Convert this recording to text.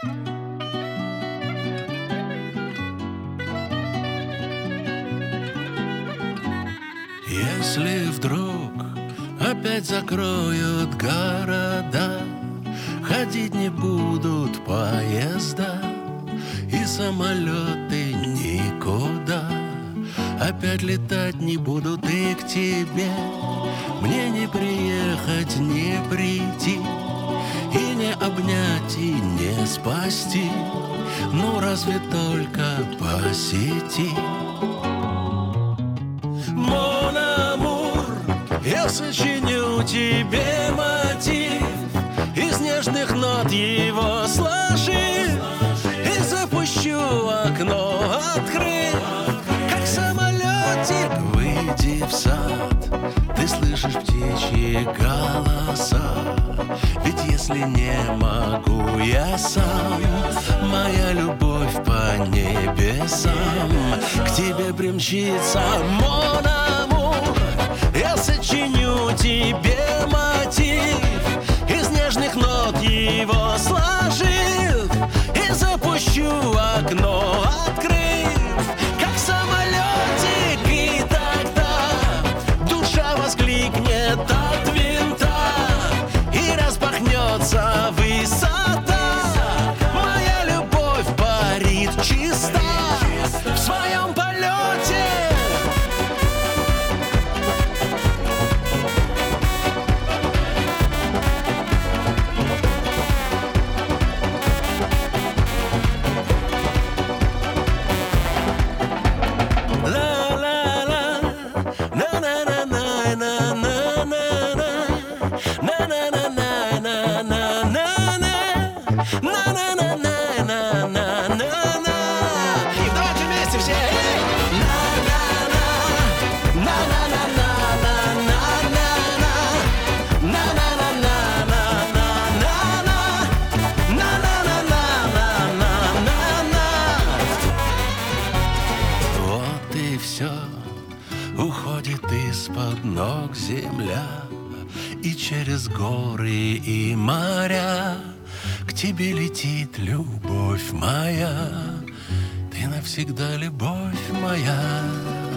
Если вдруг опять закроют города, ходить не будут поезда и самолеты никуда, опять летать не будут и к тебе. Мне не приехать, не прийти, и не обнять, и не спасти, ну разве только по сети. Мон амур, я сочиню тебе мотив, из нежных нот его сложив, и запущу окно, открыв, как самолетик. Выйди в сад, ты слышишь птичьи голоса, ведь если не могу я сам, моя любовь по небесам к тебе примчится. Мон амур, я сочиню тебе мотив, из нежных нот его сложив, и запущу окно, открыв, как самолетик. И тогда душа воскликнет от винта, и распахнется высота. Моя любовь парит чиста в своем полете. Давайте вместе все. Вот и все, уходит из-под ног земля, и через горы и моря к тебе летит любовь моя. Ты навсегда любовь моя.